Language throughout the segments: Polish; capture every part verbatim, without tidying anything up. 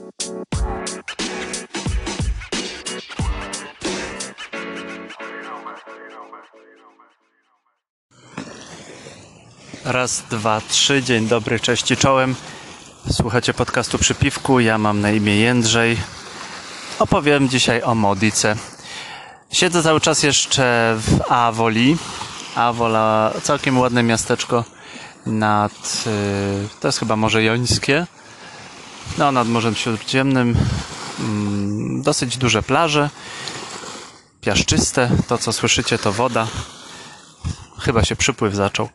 Raz, dwa, trzy. Dzień dobry, cześć i czołem. Słuchacie podcastu Przy Piwku. Ja mam na imię Jędrzej. Opowiem dzisiaj o Modice. Siedzę cały czas jeszcze w Awoli. Awola, całkiem ładne miasteczko nad... Yy, to jest chyba Morze Jońskie. No, nad Morzem Śródziemnym. Yy, dosyć duże plaże. Piaszczyste. To, co słyszycie, to woda. Chyba się przypływ zaczął.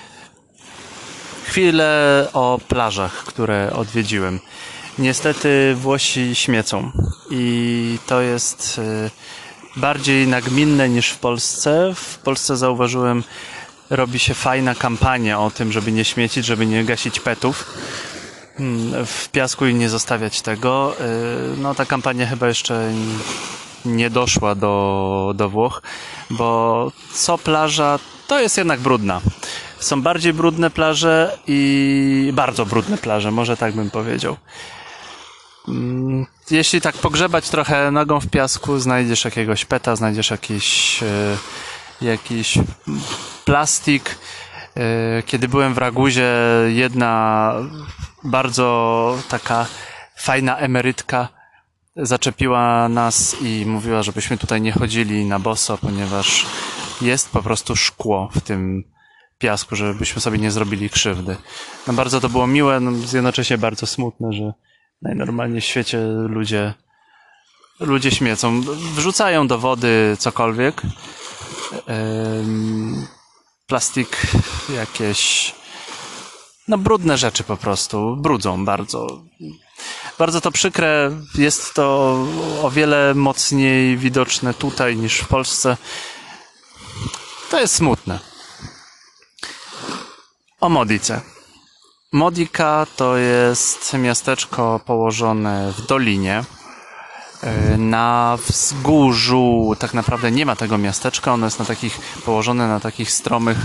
Chwilę o plażach, które odwiedziłem. Niestety Włosi śmiecą i to jest bardziej nagminne niż w Polsce. W Polsce zauważyłem, robi się fajna kampania o tym, żeby nie śmiecić, żeby nie gasić petów w piasku i nie zostawiać tego. No ta kampania chyba jeszcze nie doszła do, do Włoch, bo co plaża to jest jednak brudna. Są bardziej brudne plaże i bardzo brudne plaże, może tak bym powiedział. Jeśli tak pogrzebać trochę nogą w piasku, znajdziesz jakiegoś peta, znajdziesz jakiś, jakiś plastik. Kiedy byłem w Raguzie, jedna bardzo taka fajna emerytka zaczepiła nas i mówiła, żebyśmy tutaj nie chodzili na boso, ponieważ jest po prostu szkło w tym piasku, żebyśmy sobie nie zrobili krzywdy. No bardzo to było miłe, no jednocześnie bardzo smutne, że najnormalniej w świecie ludzie ludzie śmiecą. Wrzucają do wody cokolwiek. Ym, plastik, jakieś no brudne rzeczy po prostu. Brudzą bardzo. Bardzo to przykre. Jest to o wiele mocniej widoczne tutaj niż w Polsce. To jest smutne. O Modice. Modica to jest miasteczko położone w dolinie. Na wzgórzu tak naprawdę nie ma tego miasteczka. Ono jest na takich, położone na takich stromych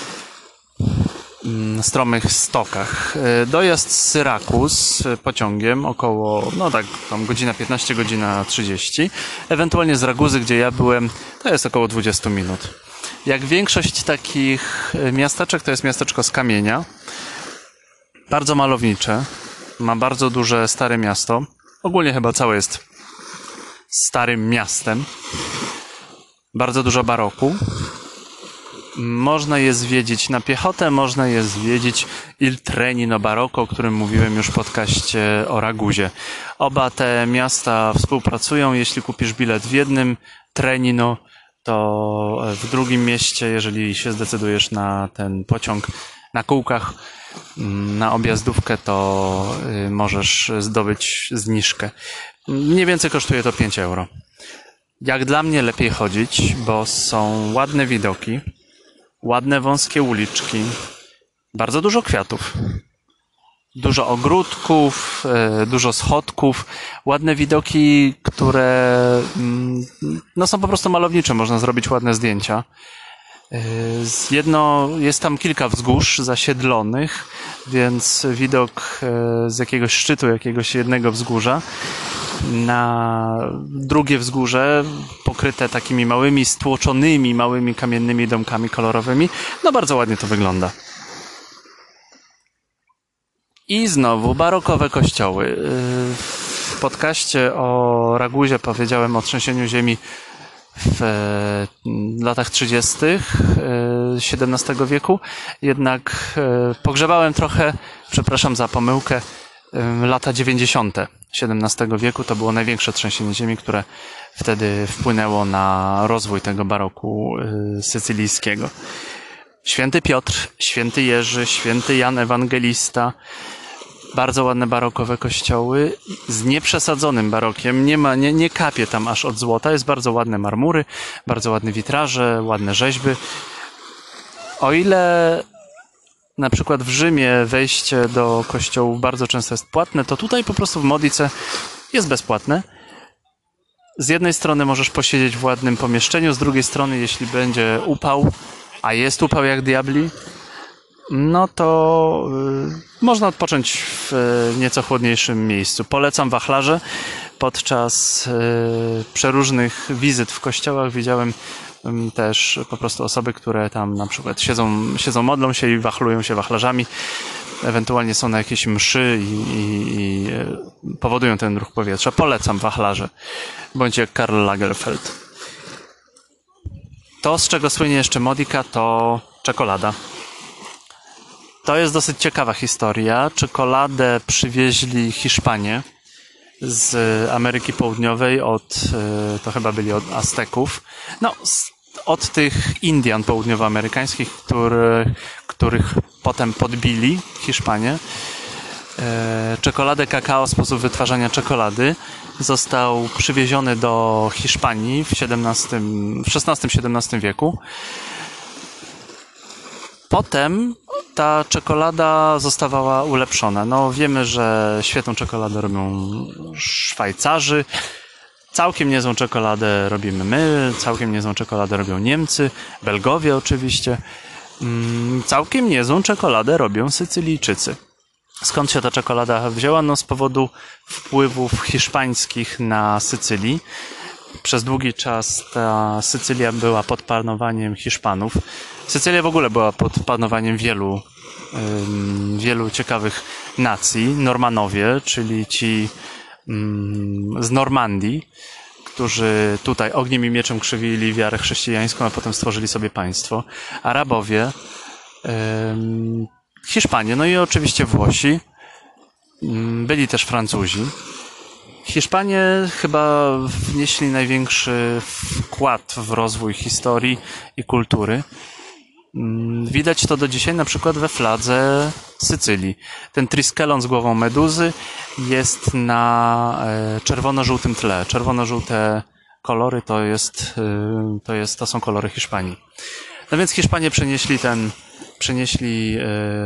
stromych stokach. Dojazd z Syrakus pociągiem około, no tak, tam godzina piętnaście, godzina trzydzieści. Ewentualnie z Raguzy, gdzie ja byłem, to jest około dwadzieścia minut. Jak większość takich miasteczek, to jest miasteczko z kamienia. Bardzo malownicze. Ma bardzo duże stare miasto. Ogólnie chyba całe jest starym miastem. Bardzo dużo baroku. Można je zwiedzić na piechotę, można je zwiedzić Il Trenino Barocco, o którym mówiłem już w podcaście o Raguzie. Oba te miasta współpracują. Jeśli kupisz bilet w jednym Trenino, to w drugim mieście, jeżeli się zdecydujesz na ten pociąg na kółkach, na objazdówkę, to możesz zdobyć zniżkę. Mniej więcej kosztuje to pięć euro. Jak dla mnie lepiej chodzić, bo są ładne widoki, ładne wąskie uliczki, bardzo dużo kwiatów, dużo ogródków, dużo schodków, ładne widoki, które no, są po prostu malownicze, można zrobić ładne zdjęcia. Jedno, jest tam kilka wzgórz zasiedlonych, więc widok z jakiegoś szczytu, jakiegoś jednego wzgórza na drugie wzgórze pokryte takimi małymi, stłoczonymi, małymi kamiennymi domkami kolorowymi, no bardzo ładnie to wygląda. I znowu barokowe kościoły. W podcaście o Raguzie powiedziałem o trzęsieniu ziemi w latach trzydziestych siedemnastego wieku, jednak pogrzebałem trochę, przepraszam za pomyłkę, lata dziewięćdziesiąte siedemnastego wieku. To było największe trzęsienie ziemi, które wtedy wpłynęło na rozwój tego baroku sycylijskiego. Święty Piotr, święty Jerzy, święty Jan Ewangelista. Bardzo ładne barokowe kościoły z nieprzesadzonym barokiem. Nie ma, nie, nie kapie tam aż od złota. Jest bardzo ładne marmury, bardzo ładne witraże, ładne rzeźby. O ile na przykład w Rzymie wejście do kościołów bardzo często jest płatne, to tutaj po prostu w Modice jest bezpłatne. Z jednej strony możesz posiedzieć w ładnym pomieszczeniu, z drugiej strony, jeśli będzie upał, a jest upał jak diabli, no to y, można odpocząć w y, nieco chłodniejszym miejscu. Polecam wachlarze. Podczas y, przeróżnych wizyt w kościołach widziałem y, też po prostu osoby, które tam na przykład siedzą, siedzą modlą się i wachlują się wachlarzami. Ewentualnie są na jakiejś mszy i, i, i y, powodują ten ruch powietrza. Polecam wachlarze. Bądź jak Karl Lagerfeld. To, z czego słynie jeszcze Modica, to czekolada. To jest dosyć ciekawa historia. Czekoladę przywieźli Hiszpanie z Ameryki Południowej od, to chyba byli od Azteków, no od tych Indian południowoamerykańskich, który, których potem podbili Hiszpanie. Czekoladę kakao, sposób wytwarzania czekolady został przywieziony do Hiszpanii w siedemnastym, w szesnastym siedemnastym wieku. Potem ta czekolada zostawała ulepszona. No wiemy, że świetną czekoladę robią Szwajcarzy, całkiem niezłą czekoladę robimy my, całkiem niezłą czekoladę robią Niemcy, Belgowie oczywiście, całkiem niezłą czekoladę robią Sycylijczycy. Skąd się ta czekolada wzięła? No z powodu wpływów hiszpańskich na Sycylii. Przez długi czas ta Sycylia była pod panowaniem Hiszpanów. Sycylia w ogóle była pod panowaniem wielu, um, wielu ciekawych nacji. Normanowie, czyli ci um, z Normandii, którzy tutaj ogniem i mieczem krzywili wiarę chrześcijańską, a potem stworzyli sobie państwo. Arabowie, um, Hiszpanie, no i oczywiście Włosi. Um, byli też Francuzi. Hiszpanie chyba wnieśli największy wkład w rozwój historii i kultury. Widać to do dzisiaj na przykład we fladze Sycylii. Ten triskelon z głową meduzy jest na czerwono-żółtym tle. Czerwono-żółte kolory to jest, to jest, to są kolory Hiszpanii. No więc Hiszpanie przenieśli ten, przenieśli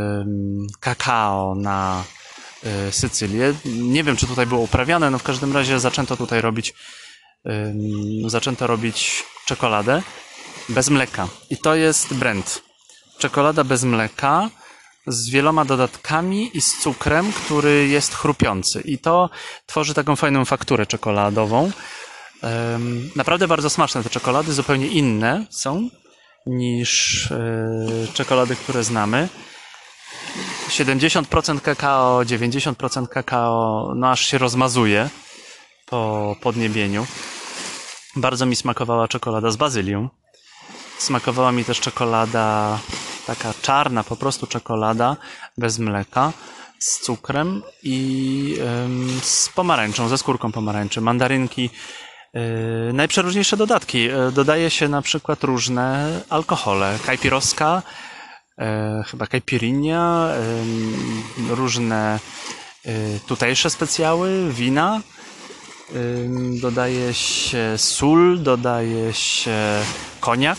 kakao na Sycylię. Nie wiem, czy tutaj było uprawiane, no w każdym razie zaczęto tutaj robić um, zaczęto robić czekoladę bez mleka. I to jest brand. Czekolada bez mleka z wieloma dodatkami i z cukrem, który jest chrupiący. I to tworzy taką fajną fakturę czekoladową. Um, naprawdę bardzo smaczne te czekolady, zupełnie inne są niż yy, czekolady, które znamy. siedemdziesiąt procent kakao, dziewięćdziesiąt procent kakao, no aż się rozmazuje po podniebieniu. Bardzo mi smakowała czekolada z bazylią. Smakowała mi też czekolada taka czarna, po prostu czekolada bez mleka, z cukrem i ym, z pomarańczą, ze skórką pomarańczy, mandarynki. Yy, najprzeróżniejsze dodatki. Yy, dodaje się na przykład różne alkohole. Kajpirowska, E, chyba caipirinha, e, różne e, tutejsze specjały, wina, e, dodaje się sól, dodaje się koniak.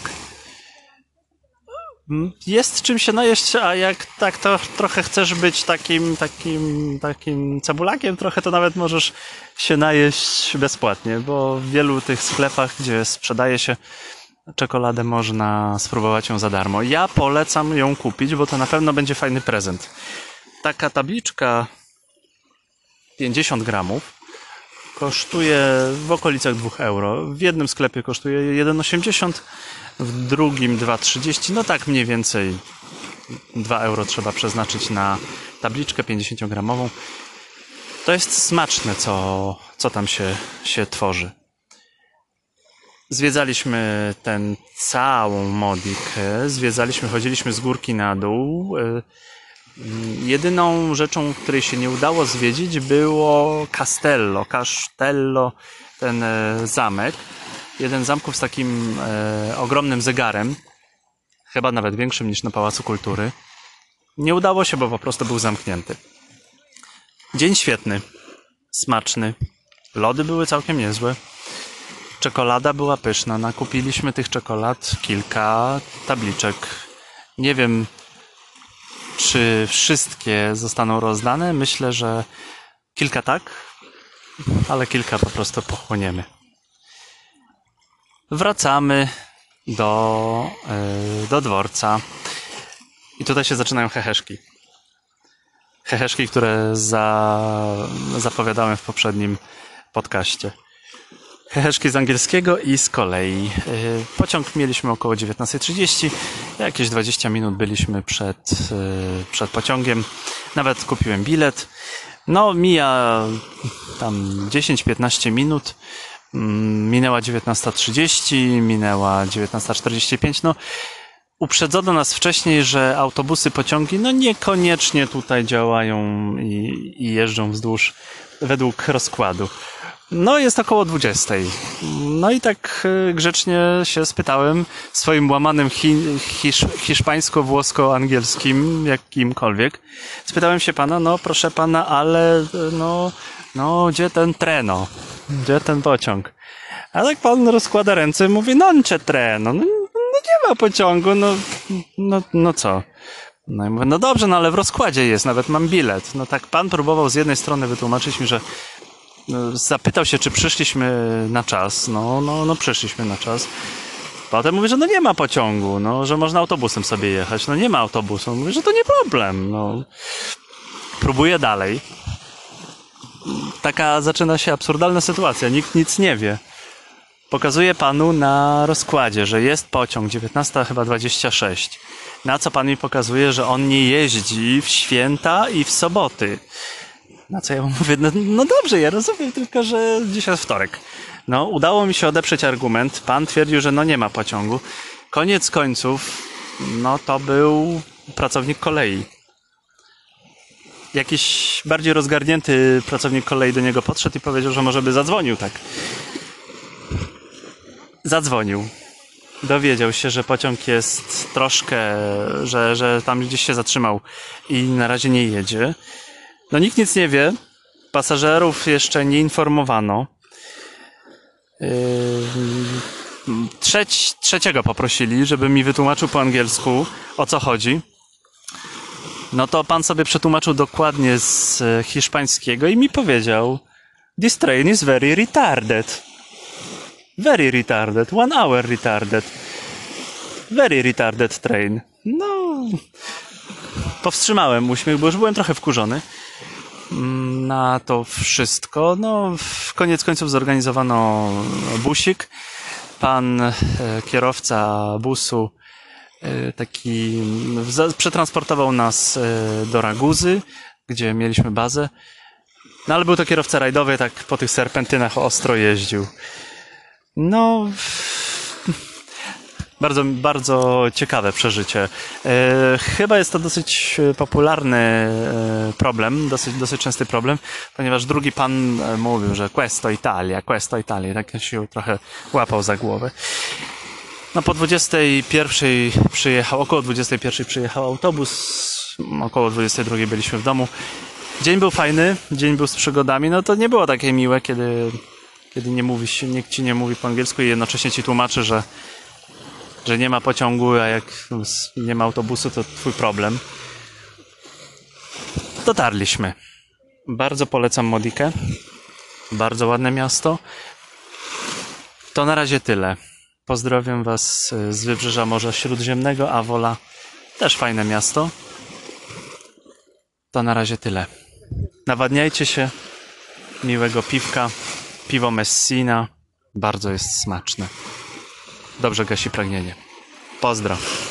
Jest czym się najeść, a jak tak to trochę chcesz być takim, takim, takim cebulakiem, trochę to nawet możesz się najeść bezpłatnie, bo w wielu tych sklepach, gdzie sprzedaje się czekoladę, można spróbować ją za darmo. Ja polecam ją kupić, bo to na pewno będzie fajny prezent. Taka tabliczka pięćdziesiąt gramów kosztuje w okolicach dwa euro. W jednym sklepie kosztuje jeden osiemdziesiąt, w drugim dwa trzydzieści. No tak mniej więcej dwa euro trzeba przeznaczyć na tabliczkę pięćdziesięciogramową. To jest smaczne, co, co tam się, się tworzy. Zwiedzaliśmy ten całą Modikę, zwiedzaliśmy, chodziliśmy z górki na dół. Jedyną rzeczą, której się nie udało zwiedzić, było Castello, Castello, ten zamek. Jeden z zamków z takim e, ogromnym zegarem, chyba nawet większym niż na Pałacu Kultury. Nie udało się, bo po prostu był zamknięty. Dzień świetny, smaczny, lody były całkiem niezłe. Czekolada była pyszna. Nakupiliśmy tych czekolad kilka tabliczek. Nie wiem, czy wszystkie zostaną rozdane. Myślę, że kilka tak, ale kilka po prostu pochłoniemy. Wracamy do, do dworca. I tutaj się zaczynają heheszki. Heheszki, które za... zapowiadałem w poprzednim podcaście. Heheszki z angielskiego i z kolei. Pociąg mieliśmy około dziewiętnasta trzydzieści. Jakieś dwadzieścia minut byliśmy przed, przed pociągiem. Nawet kupiłem bilet. No, mija tam dziesięć piętnaście minut. Minęła dziewiętnasta trzydzieści, minęła dziewiętnasta czterdzieści pięć. No, uprzedzono nas wcześniej, że autobusy, pociągi no niekoniecznie tutaj działają i, i jeżdżą wzdłuż według rozkładu. No, jest około dwudziestej. No i tak grzecznie się spytałem swoim łamanym hi, hisz, hiszpańsko-włosko-angielskim, jakimkolwiek. Spytałem się pana, no proszę pana, ale no, no gdzie ten treno? Gdzie ten pociąg? A tak pan rozkłada ręce i mówi, no nie treno, no, no nie ma pociągu, no, no, no co? No i mówię, no dobrze, no ale w rozkładzie jest, nawet mam bilet. No tak pan próbował z jednej strony wytłumaczyć mi, że zapytał się, czy przyszliśmy na czas. No, no, no przyszliśmy na czas. Potem mówi, że no nie ma pociągu, no, że można autobusem sobie jechać. No nie ma autobusu. Mówi, że to nie problem. No. Próbuję dalej. Taka zaczyna się absurdalna sytuacja. Nikt nic nie wie. Pokazuję panu na rozkładzie, że jest pociąg dziewiętnasta chyba dwadzieścia sześć. Na co pan mi pokazuje, że on nie jeździ w święta i w soboty. Na co ja mówię, no, no dobrze, ja rozumiem, tylko że dzisiaj jest wtorek. No, udało mi się odeprzeć argument. Pan twierdził, że no nie ma pociągu. Koniec końców, no to był pracownik kolei. Jakiś bardziej rozgarnięty pracownik kolei do niego podszedł i powiedział, że może by zadzwonił, tak. Zadzwonił. Dowiedział się, że pociąg jest troszkę, że, że tam gdzieś się zatrzymał i na razie nie jedzie. No nikt nic nie wie. Pasażerów jeszcze nie informowano. Yy, trzeć, trzeciego poprosili, żeby mi wytłumaczył po angielsku, o co chodzi. No to pan sobie przetłumaczył dokładnie z hiszpańskiego i mi powiedział: This train is very retarded. Very retarded. One hour retarded. Very retarded train. No... Powstrzymałem uśmiech, bo już byłem trochę wkurzony na to wszystko. No, w koniec końców zorganizowano busik. Pan e, kierowca busu e, taki za, przetransportował nas e, do Raguzy, gdzie mieliśmy bazę. No, ale był to kierowca rajdowy, tak po tych serpentynach ostro jeździł. No... Bardzo, bardzo ciekawe przeżycie. E, chyba jest to dosyć popularny e, problem, dosyć, dosyć częsty problem, ponieważ drugi pan mówił, że questo Italia, questo Italia, tak się trochę łapał za głowę. No po dwudziestej pierwszej przyjechał, około dwudziestej pierwszej przyjechał autobus, około dwudziestej drugiej byliśmy w domu. Dzień był fajny, dzień był z przygodami, no to nie było takie miłe, kiedy, kiedy nie mówi się, nikt ci nie mówi po angielsku i jednocześnie ci tłumaczy, że że nie ma pociągu, a jak nie ma autobusu, to twój problem. Dotarliśmy. Bardzo polecam Modikę. Bardzo ładne miasto. To na razie tyle. Pozdrawiam was z wybrzeża Morza Śródziemnego, a Wola też fajne miasto. To na razie tyle. Nawadniajcie się. Miłego piwka. Piwo Messina. Bardzo jest smaczne. Dobrze gasi pragnienie. Pozdro.